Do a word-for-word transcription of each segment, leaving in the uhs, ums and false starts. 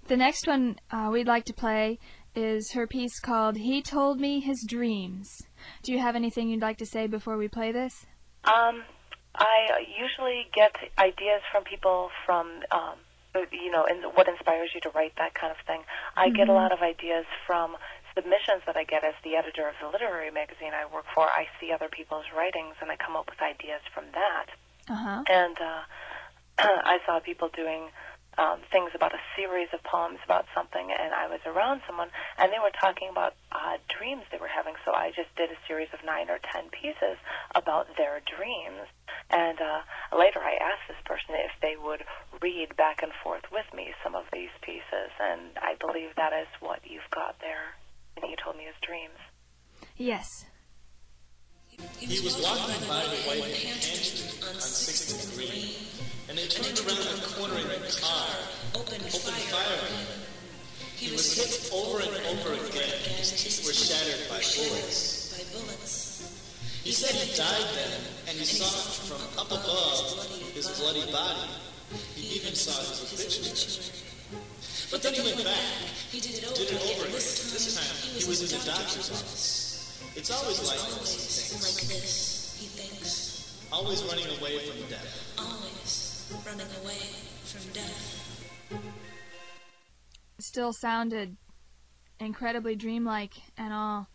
The next one uh, we'd like to play is her piece called He Told Me His Dreams. Do you have anything you'd like to say before we play this? Um, I usually get ideas from people from, um, you know, and what inspires you to write that kind of thing. I mm-hmm. get a lot of ideas from submissions that I get as the editor of the literary magazine I work for. I see other people's writings, and I come up with ideas from that. Uh-huh. And uh, I saw people doing um, things about a series of poems about something, and I was around someone, and they were talking about uh, dreams they were having, so I just did a series of nine or ten pieces about their dreams. And uh, later I asked this person if they would read back and forth with me some of these pieces, and I believe that is what you've got there. And he told me his dreams. Yes. He was walking by the white pantry on sixth and Green, and they turned around a corner in a car, opened fire on him. He was hit over and over again. His teeth were shattered by bullets. He said he died then, and he saw from up above his bloody body. He even saw his obituary. But then he went back, did it over again. This time he was in the doctor's office. It's always like this, he like this, he thinks. Always running away from death. Always running away from death. It still sounded incredibly dreamlike and all.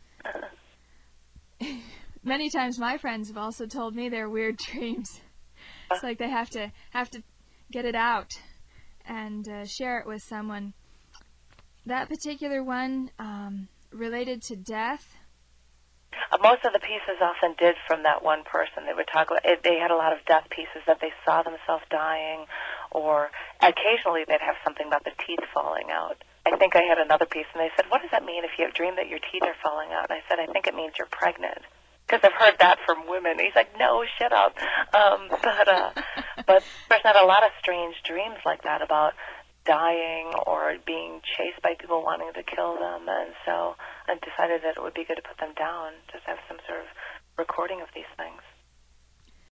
Many times my friends have also told me their weird dreams. It's like they have to have to get it out and uh, share it with someone. That particular one um, related to death. Most of the pieces often did from that one person. They would talk about it, they had a lot of death pieces that they saw themselves dying, or occasionally they'd have something about the teeth falling out. I think I had another piece, and they said, what does that mean if you have dreamed that your teeth are falling out? And I said, I think it means you're pregnant. Because I've heard that from women. He's like, no, shut up. Um, but, uh, but there's not a lot of strange dreams like that about dying or being chased by people wanting to kill them, and so I decided that it would be good to put them down, just have some sort of recording of these things.